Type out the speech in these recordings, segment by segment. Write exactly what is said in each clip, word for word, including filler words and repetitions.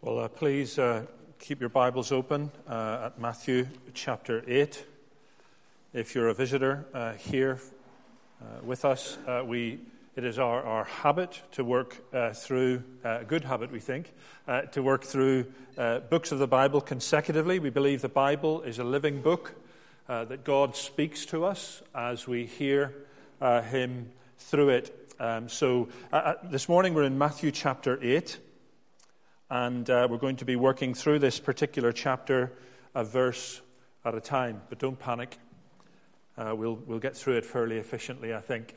Well, uh, please uh, keep your Bibles open uh, at Matthew chapter eight. If you're a visitor uh, here uh, with us, uh, we it is our, our habit to work uh, through, uh, a good habit we think, uh, to work through uh, books of the Bible consecutively. We believe the Bible is a living book, uh, that God speaks to us as we hear uh, Him through it. Um, so uh, this morning we're in Matthew chapter eight. And uh, we're going to be working through this particular chapter a verse at a time. But don't panic. Uh, we'll, we'll get through it fairly efficiently, I think.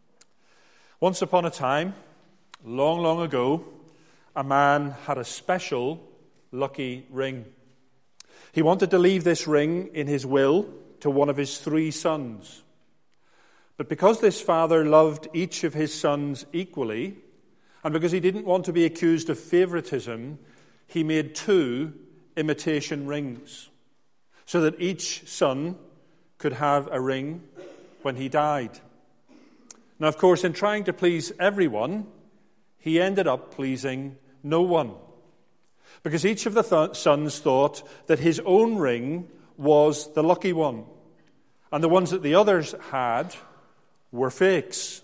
Once upon a time, long, long ago, a man had a special lucky ring. He wanted to leave this ring in his will to one of his three sons. But because this father loved each of his sons equally, and because he didn't want to be accused of favoritism, he made two imitation rings so that each son could have a ring when he died. Now, of course, in trying to please everyone, he ended up pleasing no one, because each of the th- sons thought that his own ring was the lucky one, and the ones that the others had were fakes.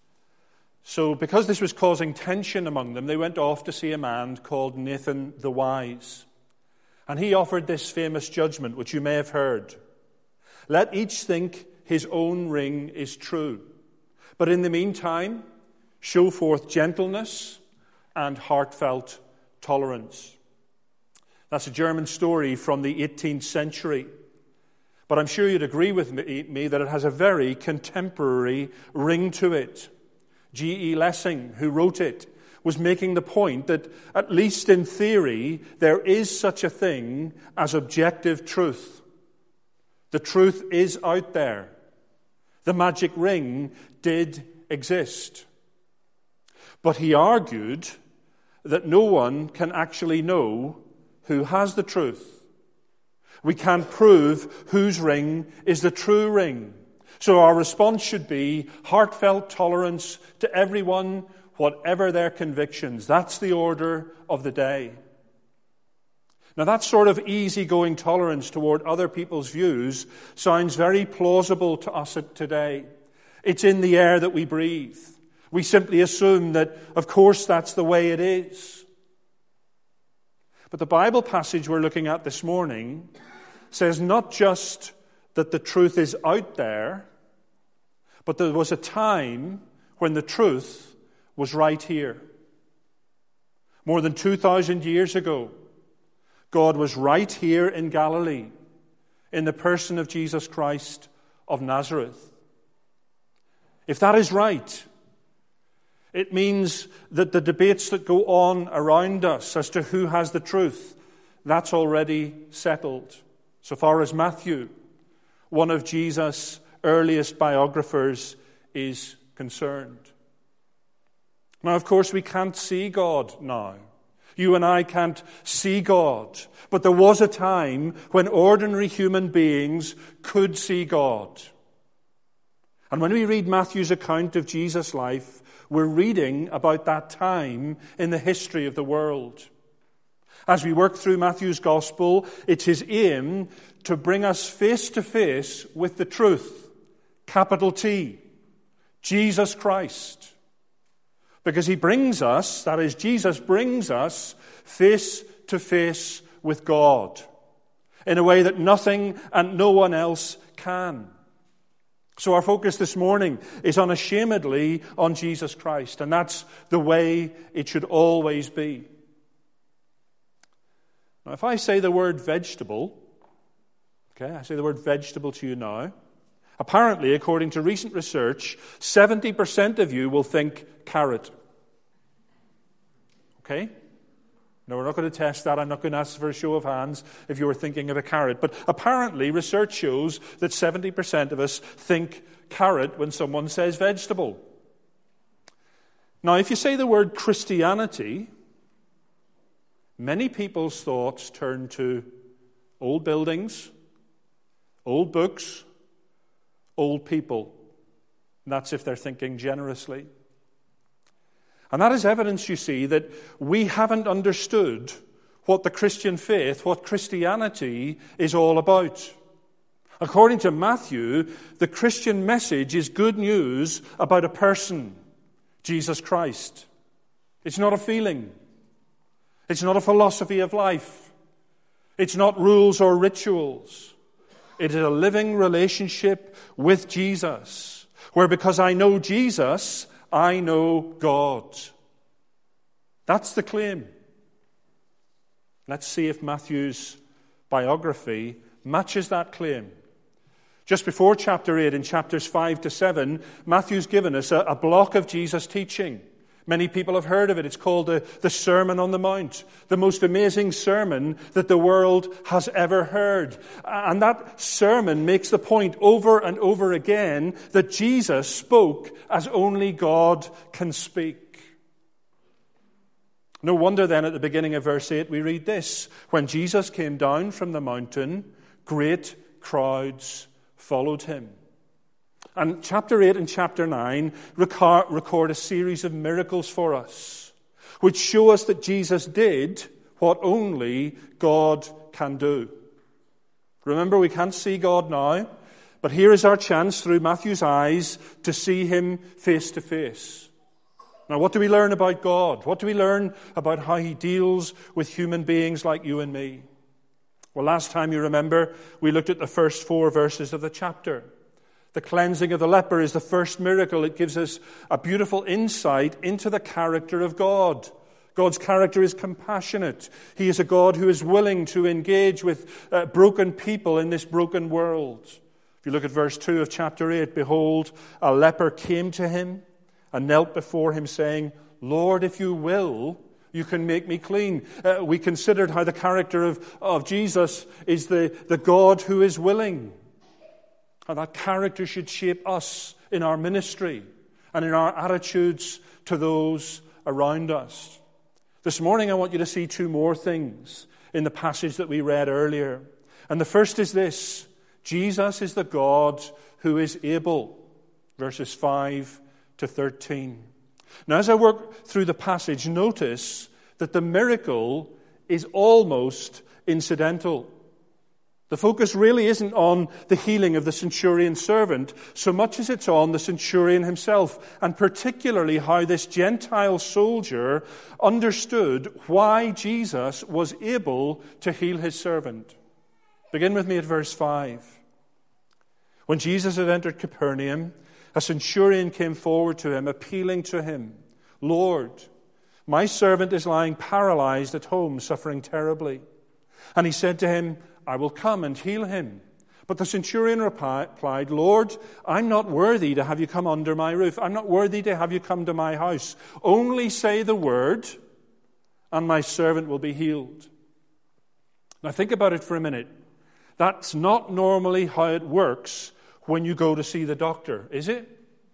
So because this was causing tension among them, they went off to see a man called Nathan the Wise. And he offered this famous judgment, which you may have heard. Let each think his own ring is true, but in the meantime, show forth gentleness and heartfelt tolerance. That's a German story from the eighteenth century. But I'm sure you'd agree with me that it has a very contemporary ring to it. G E Lessing, who wrote it, was making the point that, at least in theory, there is such a thing as objective truth. The truth is out there. The magic ring did exist. But he argued that no one can actually know who has the truth. We can't prove whose ring is the true ring. So our response should be heartfelt tolerance to everyone, whatever their convictions. That's the order of the day. Now, that sort of easygoing tolerance toward other people's views sounds very plausible to us today. It's in the air that we breathe. We simply assume that, of course, that's the way it is. But the Bible passage we're looking at this morning says not just that the truth is out there, but there was a time when the truth was right here. More than two thousand years ago, God was right here in Galilee, in the person of Jesus Christ of Nazareth. If that is right, it means that the debates that go on around us as to who has the truth, that's already settled. So far as Matthew, one of Jesus' earliest biographers, is concerned. Now, of course, we can't see God now. You and I can't see God. But there was a time when ordinary human beings could see God. And when we read Matthew's account of Jesus' life, we're reading about that time in the history of the world. As we work through Matthew's gospel, it's his aim to bring us face to face with the truth. Capital T, Jesus Christ. Because he brings us, that is, Jesus brings us face to face with God in a way that nothing and no one else can. So our focus this morning is unashamedly on Jesus Christ, and that's the way it should always be. Now, if I say the word vegetable, okay, I say the word vegetable to you now, apparently, according to recent research, seventy percent of you will think carrot. Okay? No, we're not going to test that. I'm not going to ask for a show of hands if you were thinking of a carrot. But apparently, research shows that seventy percent of us think carrot when someone says vegetable. Now, if you say the word Christianity, many people's thoughts turn to old buildings, old books, old people. And that's if they're thinking generously. And that is evidence, you see, that we haven't understood what the Christian faith, what Christianity is all about. According to Matthew, the Christian message is good news about a person, Jesus Christ. It's not a feeling. It's not a philosophy of life. It's not rules or rituals. It is a living relationship with Jesus, where because I know Jesus, I know God. That's the claim. Let's see if Matthew's biography matches that claim. Just before chapter eight, in chapters five to seven, Matthew's given us a, a block of Jesus' teaching. Many people have heard of it. It's called the, the Sermon on the Mount, the most amazing sermon that the world has ever heard. And that sermon makes the point over and over again that Jesus spoke as only God can speak. No wonder then at the beginning of verse eight we read this: when Jesus came down from the mountain, great crowds followed him. And chapter eight and chapter nine record, record a series of miracles for us, which show us that Jesus did what only God can do. Remember, we can't see God now, but here is our chance through Matthew's eyes to see him face to face. Now, what do we learn about God? What do we learn about how he deals with human beings like you and me? Well, last time you remember, we looked at the first four verses of the chapter. The cleansing of the leper is the first miracle. It gives us a beautiful insight into the character of God. God's character is compassionate. He is a God who is willing to engage with uh, broken people in this broken world. If you look at verse two of chapter eight, behold, a leper came to him and knelt before him, saying, Lord, if you will, you can make me clean. Uh, we considered how the character of, of Jesus is the, the God who is willing. And that character should shape us in our ministry and in our attitudes to those around us. This morning I want you to see two more things in the passage that we read earlier. And the first is this: Jesus is the God who is able. Verses five to thirteen. Now, as I work through the passage, notice that the miracle is almost incidental. The focus really isn't on the healing of the centurion servant so much as it's on the centurion himself, and particularly how this Gentile soldier understood why Jesus was able to heal his servant. Begin with me at verse five. When Jesus had entered Capernaum, a centurion came forward to him, appealing to him, Lord, my servant is lying paralyzed at home, suffering terribly. And he said to him, I will come and heal him. But the centurion replied, Lord, I'm not worthy to have you come under my roof. I'm not worthy to have you come to my house. Only say the word, and my servant will be healed. Now think about it for a minute. That's not normally how it works when you go to see the doctor, is it?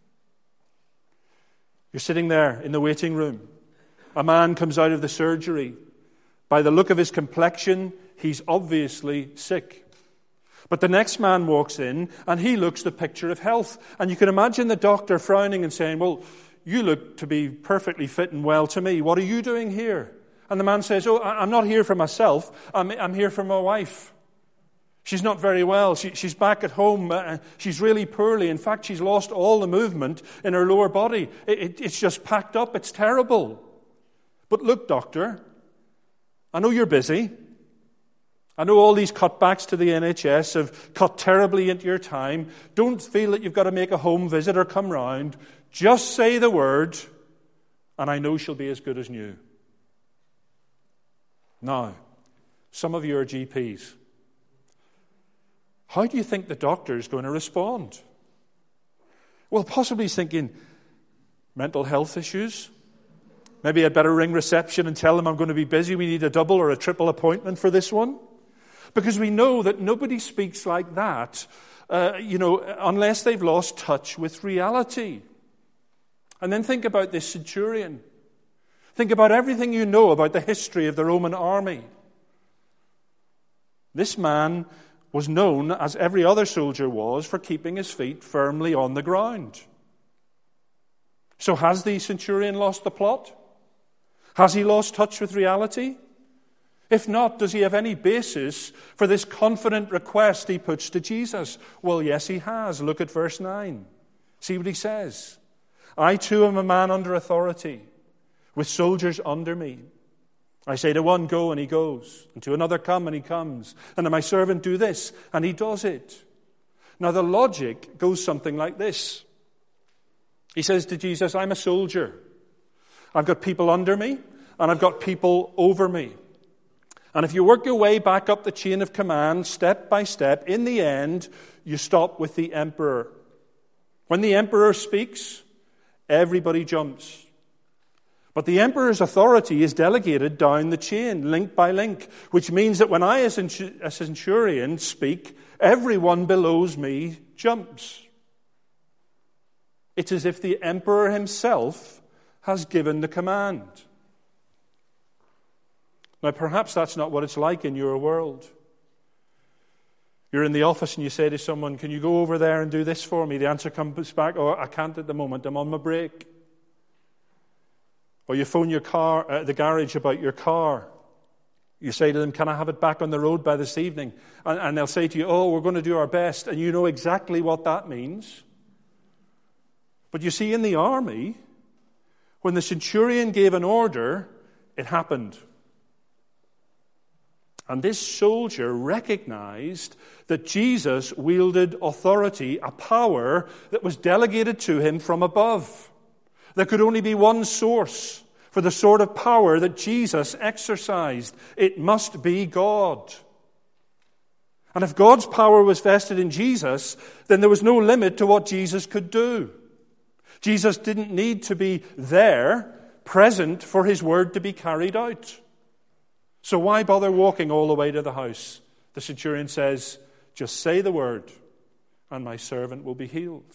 You're sitting there in the waiting room. A man comes out of the surgery. By the look of his complexion, he's obviously sick. But the next man walks in, and he looks the picture of health. And you can imagine the doctor frowning and saying, well, you look to be perfectly fit and well to me. What are you doing here? And the man says, oh, I'm not here for myself. I'm, I'm here for my wife. She's not very well. She, she's back at home. Uh, she's really poorly. In fact, she's lost all the movement in her lower body. It, it, it's just packed up. It's terrible. But look, doctor, I know you're busy. I know all these cutbacks to the N H S have cut terribly into your time. Don't feel that you've got to make a home visit or come round. Just say the word, and I know she'll be as good as new. Now, some of you are G Ps. How do you think the doctor is going to respond? Well, possibly he's thinking, mental health issues. Maybe I'd better ring reception and tell them I'm going to be busy. We need a double or a triple appointment for this one. Because we know that nobody speaks like that, uh, you know, unless they've lost touch with reality. And then think about this centurion. Think about everything you know about the history of the Roman army. This man was known, as every other soldier was, for keeping his feet firmly on the ground. So has the centurion lost the plot? Has he lost touch with reality? If not, does he have any basis for this confident request he puts to Jesus? Well, yes, he has. Look at verse nine. See what he says. I too am a man under authority, with soldiers under me. I say to one, go, and he goes. And to another, come, and he comes. And to my servant, do this, and he does it. Now, the logic goes something like this. He says to Jesus, I'm a soldier. I've got people under me, and I've got people over me. And if you work your way back up the chain of command, step by step, in the end, you stop with the emperor. When the emperor speaks, everybody jumps. But the emperor's authority is delegated down the chain, link by link, which means that when I, as a centurion, speak, everyone below me jumps. It's as if the emperor himself has given the command. Now, perhaps that's not what it's like in your world. You're in the office and you say to someone, can you go over there and do this for me? The answer comes back, oh, I can't at the moment, I'm on my break. Or you phone your car, uh, the garage about your car. You say to them, can I have it back on the road by this evening? And, and they'll say to you, oh, we're going to do our best. And you know exactly what that means. But you see, in the army, when the centurion gave an order, it happened. And this soldier recognized that Jesus wielded authority, a power that was delegated to him from above. There could only be one source for the sort of power that Jesus exercised. It must be God. And if God's power was vested in Jesus, then there was no limit to what Jesus could do. Jesus didn't need to be there, present, for his word to be carried out. So why bother walking all the way to the house? The centurion says, just say the word, and my servant will be healed.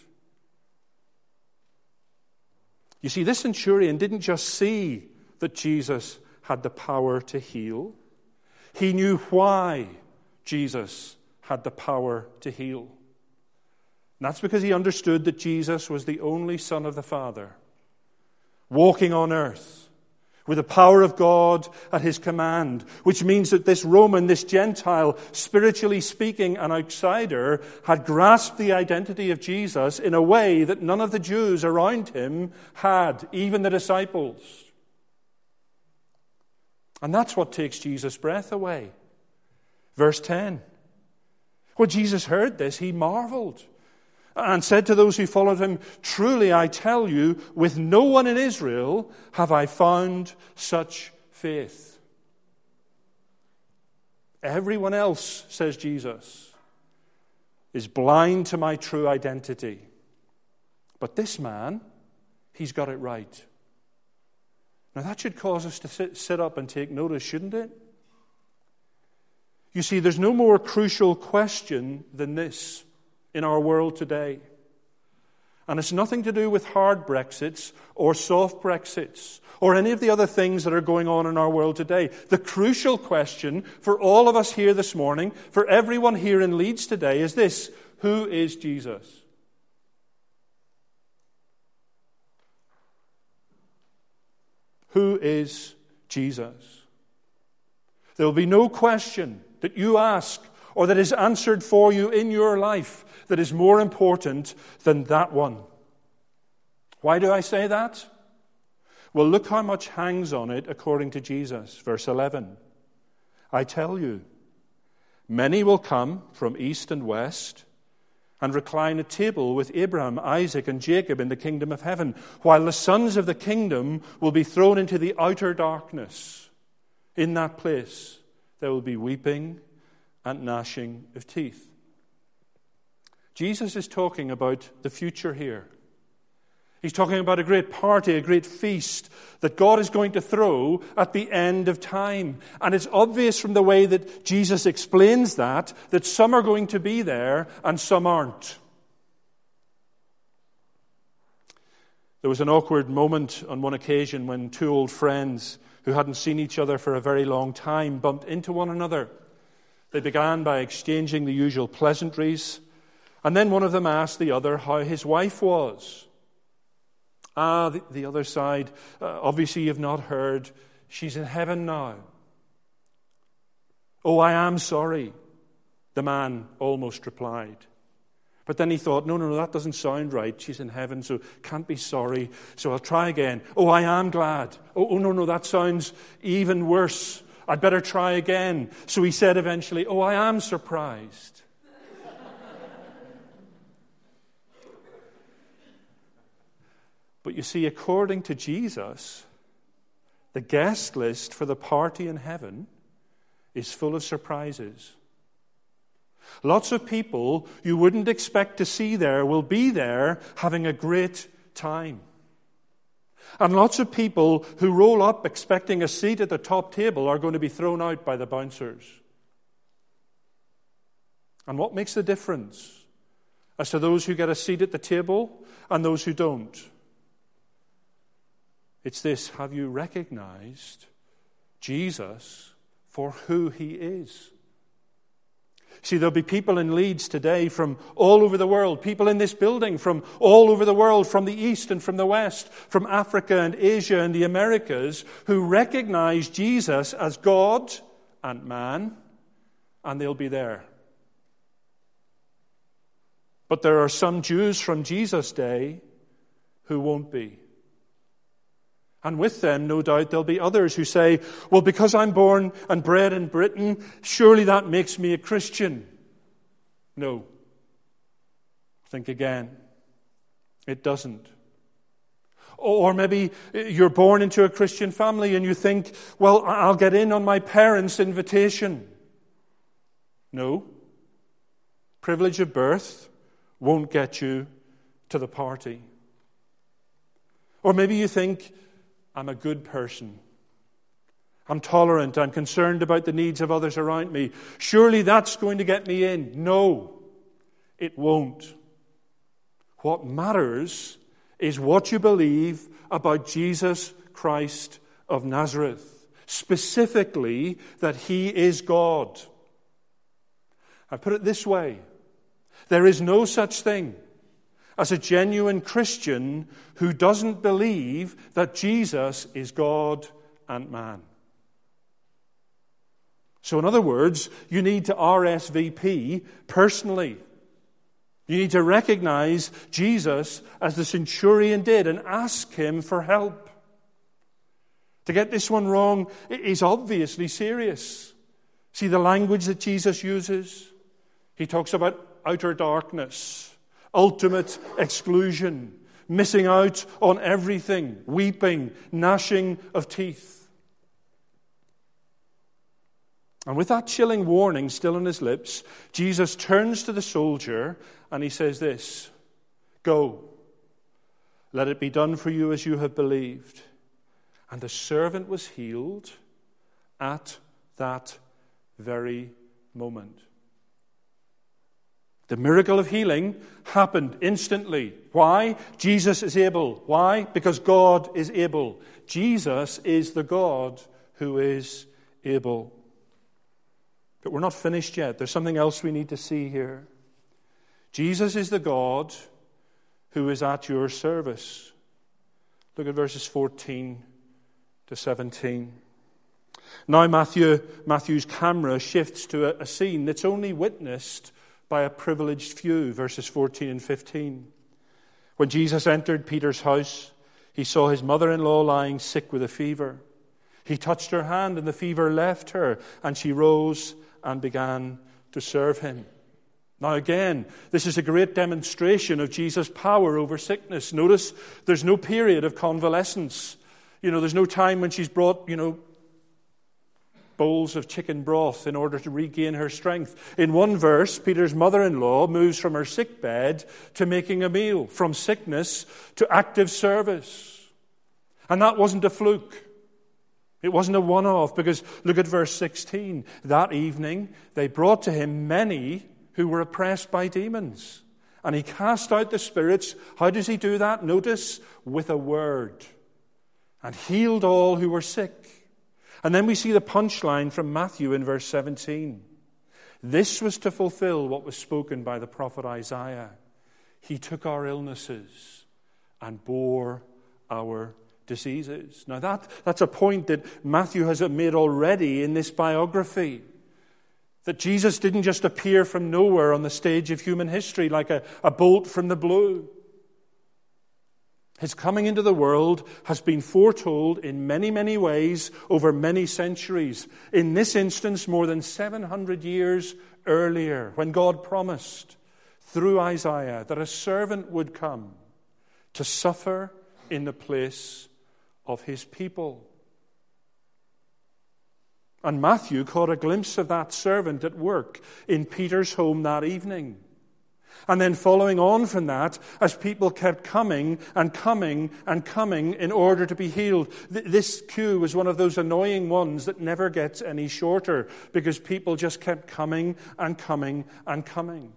You see, this centurion didn't just see that Jesus had the power to heal. He knew why Jesus had the power to heal. And that's because he understood that Jesus was the only Son of the Father, walking on earth, with the power of God at his command, which means that this Roman, this Gentile, spiritually speaking, an outsider, had grasped the identity of Jesus in a way that none of the Jews around him had, even the disciples. And that's what takes Jesus' breath away. Verse ten. When Jesus heard this, he marveled and said to those who followed him, truly I tell you, with no one in Israel have I found such faith. Everyone else, says Jesus, is blind to my true identity. But this man, he's got it right. Now that should cause us to sit, sit up and take notice, shouldn't it? You see, there's no more crucial question than this in our world today. And it's nothing to do with hard Brexits or soft Brexits or any of the other things that are going on in our world today. The crucial question for all of us here this morning, for everyone here in Leeds today, is this: who is Jesus? Who is Jesus? There will be no question that you ask or that is answered for you in your life that is more important than that one. Why do I say that? Well, look how much hangs on it according to Jesus. Verse eleven. I tell you, many will come from east and west and recline at table with Abraham, Isaac, and Jacob in the kingdom of heaven, while the sons of the kingdom will be thrown into the outer darkness. In that place there will be weeping and gnashing of teeth. Jesus is talking about the future here. He's talking about a great party, a great feast that God is going to throw at the end of time. And it's obvious from the way that Jesus explains that, that some are going to be there and some aren't. There was an awkward moment on one occasion when two old friends who hadn't seen each other for a very long time bumped into one another. They began by exchanging the usual pleasantries, and then one of them asked the other how his wife was. Ah, the, the other side, uh, obviously you've not heard, she's in heaven now. "Oh, I am sorry," the man almost replied. But then he thought, no, no, no, that doesn't sound right. She's in heaven, so can't be sorry. So I'll try again. "Oh, I am glad." Oh, oh, no, no, that sounds even worse. I'd better try again. So he said eventually, "Oh, I am surprised." But you see, according to Jesus, the guest list for the party in heaven is full of surprises. Lots of people you wouldn't expect to see there will be there having a great time. And lots of people who roll up expecting a seat at the top table are going to be thrown out by the bouncers. And what makes the difference as to those who get a seat at the table and those who don't? It's this: have you recognized Jesus for who he is? See, there'll be people in Leeds today from all over the world, people in this building from all over the world, from the East and from the West, from Africa and Asia and the Americas, who recognize Jesus as God and man, and they'll be there. But there are some Jews from Jesus' day who won't be. And with them, no doubt, there'll be others who say, well, because I'm born and bred in Britain, surely that makes me a Christian. No. Think again. It doesn't. Or maybe you're born into a Christian family and you think, well, I'll get in on my parents' invitation. No. Privilege of birth won't get you to the party. Or maybe you think, I'm a good person. I'm tolerant. I'm concerned about the needs of others around me. Surely that's going to get me in. No, it won't. What matters is what you believe about Jesus Christ of Nazareth. Specifically, that he is God. I put it this way. There is no such thing as a genuine Christian who doesn't believe that Jesus is God and man. So in other words, you need to R S V P personally. You need to recognize Jesus as the centurion did and ask him for help. To get this one wrong is obviously serious. See the language that Jesus uses? He talks about outer darkness, ultimate exclusion, missing out on everything, weeping, gnashing of teeth. And with that chilling warning still on his lips, Jesus turns to the soldier and he says this, "Go, let it be done for you as you have believed." And the servant was healed at that very moment. The miracle of healing happened instantly. Why? Jesus is able. Why? Because God is able. Jesus is the God who is able. But we're not finished yet. There's something else we need to see here. Jesus is the God who is at your service. Look at verses fourteen to seventeen. Now Matthew, Matthew's camera shifts to a, a scene that's only witnessed by a privileged few, verses fourteen and fifteen. When Jesus entered Peter's house, he saw his mother-in-law lying sick with a fever. He touched her hand and the fever left her, and she rose and began to serve him. Now again, this is a great demonstration of Jesus' power over sickness. Notice there's no period of convalescence. You know, there's no time when she's brought, you know, bowls of chicken broth in order to regain her strength. In one verse, Peter's mother-in-law moves from her sick bed to making a meal, from sickness to active service. And that wasn't a fluke. It wasn't a one-off, because look at verse sixteen. That evening, they brought to him many who were oppressed by demons. And he cast out the spirits. How does he do that? Notice, with a word. And healed all who were sick. And then we see the punchline from Matthew in verse seventeen. This was to fulfill what was spoken by the prophet Isaiah. He took our illnesses and bore our diseases. Now that, that's a point that Matthew has made already in this biography. That Jesus didn't just appear from nowhere on the stage of human history like a, a bolt from the blue. His coming into the world has been foretold in many, many ways over many centuries. In this instance, more than seven hundred years earlier, when God promised through Isaiah that a servant would come to suffer in the place of his people. And Matthew caught a glimpse of that servant at work in Peter's home that evening. And then following on from that, as people kept coming and coming and coming in order to be healed. Th- this queue was one of those annoying ones that never gets any shorter because people just kept coming and coming and coming.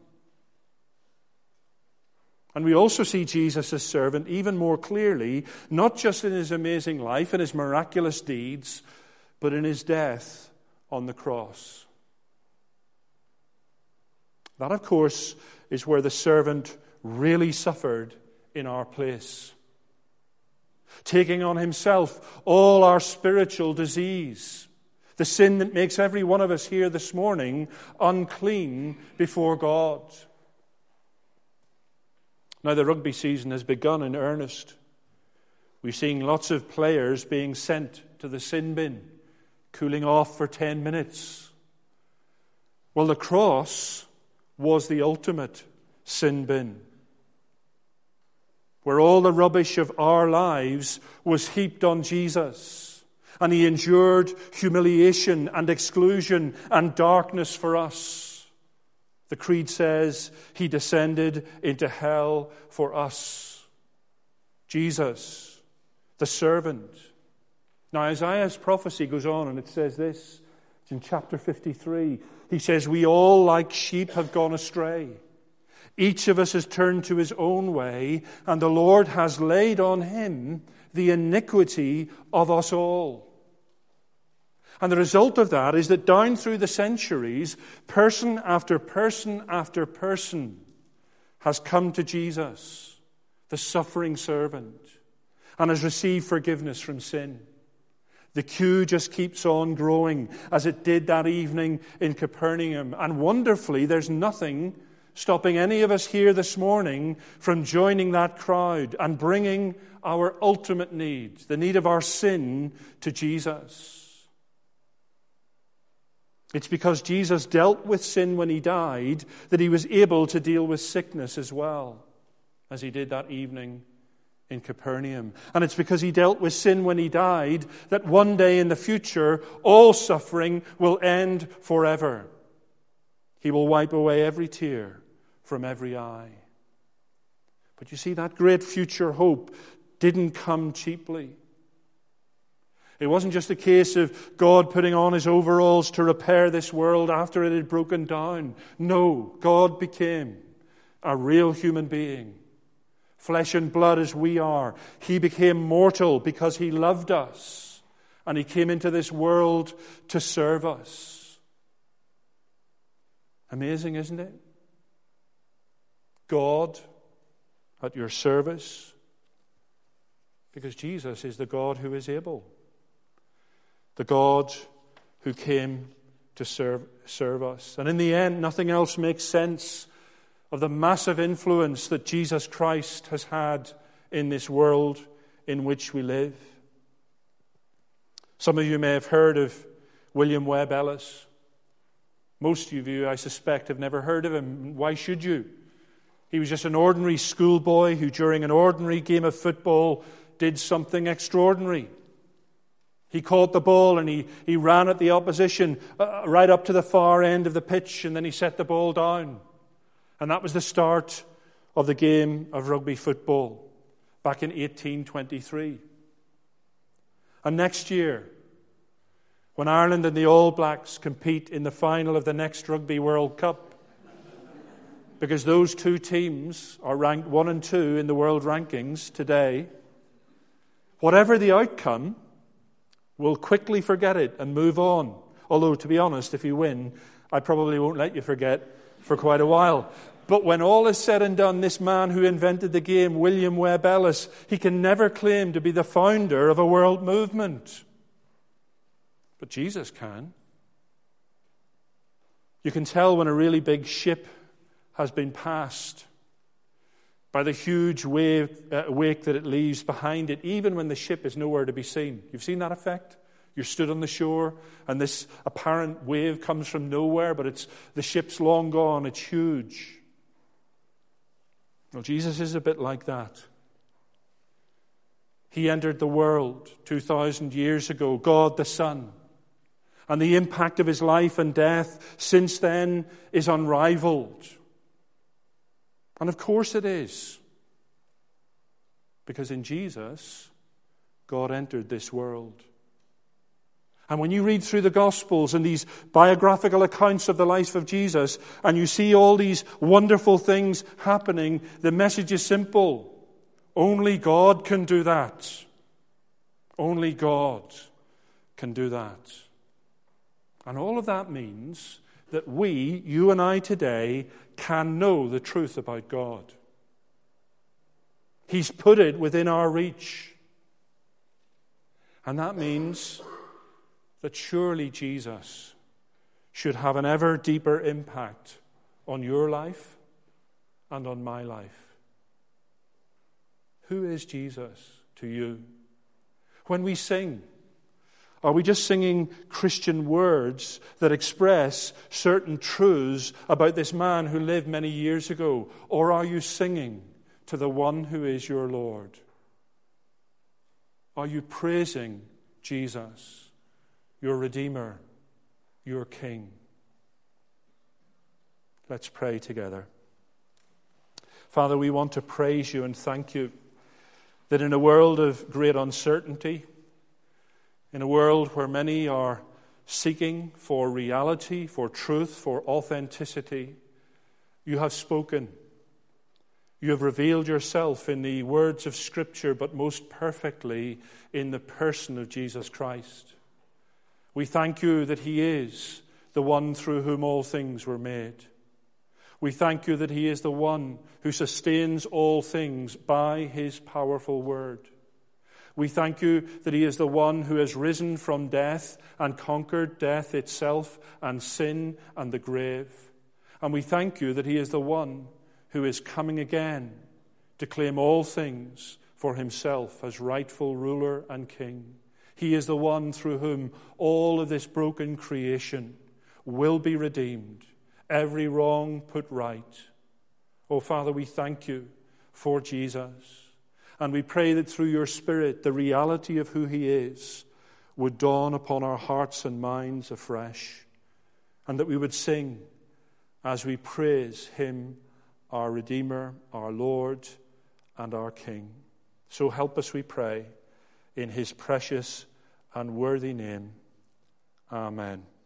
And we also see Jesus as servant even more clearly, not just in his amazing life and his miraculous deeds, but in his death on the cross. That, of course, is where the servant really suffered in our place, taking on himself all our spiritual disease, the sin that makes every one of us here this morning unclean before God. Now, the rugby season has begun in earnest. We're seeing lots of players being sent to the sin bin, cooling off for ten minutes. Well, the cross was the ultimate sin bin, where all the rubbish of our lives was heaped on Jesus, and he endured humiliation and exclusion and darkness for us. The Creed says he descended into hell for us. Jesus, the servant. Now, Isaiah's prophecy goes on and it says this. It's in chapter fifty-three. He says, we all like sheep have gone astray. Each of us has turned to his own way, and the Lord has laid on him the iniquity of us all. And the result of that is that down through the centuries, person after person after person has come to Jesus, the suffering servant, and has received forgiveness from sin. The queue just keeps on growing as it did that evening in Capernaum. And wonderfully, there's nothing stopping any of us here this morning from joining that crowd and bringing our ultimate need, the need of our sin, to Jesus. It's because Jesus dealt with sin when he died that he was able to deal with sickness as well, as he did that evening in Capernaum. And it's because he dealt with sin when he died that one day in the future, all suffering will end forever. He will wipe away every tear from every eye. But you see, that great future hope didn't come cheaply. It wasn't just a case of God putting on his overalls to repair this world after it had broken down. No, God became a real human being. Flesh and blood as we are. He became mortal because he loved us. And he came into this world to serve us. Amazing, isn't it? God at your service. Because Jesus is the God who is able. The God who came to serve, serve us. And in the end, nothing else makes sense of the massive influence that Jesus Christ has had in this world in which we live. Some of you may have heard of William Webb Ellis. Most of you, I suspect, have never heard of him. Why should you? He was just an ordinary schoolboy who, during an ordinary game of football, did something extraordinary. He caught the ball and he, he ran at the opposition uh, right up to the far end of the pitch, and then he set the ball down. And that was the start of the game of rugby football back in eighteen twenty-three. And next year, when Ireland and the All Blacks compete in the final of the next Rugby World Cup, because those two teams are ranked one and two in the world rankings today, whatever the outcome, we'll quickly forget it and move on. Although, to be honest, if you win, I probably won't let you forget for quite a while. But when all is said and done, this man who invented the game, William Webb Ellis, he can never claim to be the founder of a world movement. But Jesus can. You can tell when a really big ship has been passed by the huge wave, uh, wake that it leaves behind it, even when the ship is nowhere to be seen. You've seen that effect? You're stood on the shore, and this apparent wave comes from nowhere, but it's the ship's long gone. It's huge. Well, Jesus is a bit like that. He entered the world two thousand years ago, God the Son. And the impact of his life and death since then is unrivaled. And of course it is. Because in Jesus, God entered this world. And when you read through the Gospels and these biographical accounts of the life of Jesus, and you see all these wonderful things happening, the message is simple. Only God can do that. Only God can do that. And all of that means that we, you and I today, can know the truth about God. He's put it within our reach. And that means that surely Jesus should have an ever deeper impact on your life and on my life. Who is Jesus to you? When we sing, are we just singing Christian words that express certain truths about this man who lived many years ago? Or are you singing to the one who is your Lord? Are you praising Jesus, your Redeemer, your King? Let's pray together. Father, we want to praise you and thank you that in a world of great uncertainty, in a world where many are seeking for reality, for truth, for authenticity, you have spoken. You have revealed yourself in the words of Scripture, but most perfectly in the person of Jesus Christ. We thank you that he is the one through whom all things were made. We thank you that he is the one who sustains all things by his powerful word. We thank you that he is the one who has risen from death and conquered death itself and sin and the grave. And we thank you that he is the one who is coming again to claim all things for himself as rightful ruler and king. He is the one through whom all of this broken creation will be redeemed, every wrong put right. Oh, Father, we thank you for Jesus. And we pray that through your Spirit, the reality of who he is would dawn upon our hearts and minds afresh, and that we would sing as we praise him, our Redeemer, our Lord, and our King. So help us, we pray, in his precious and worthy name. Amen.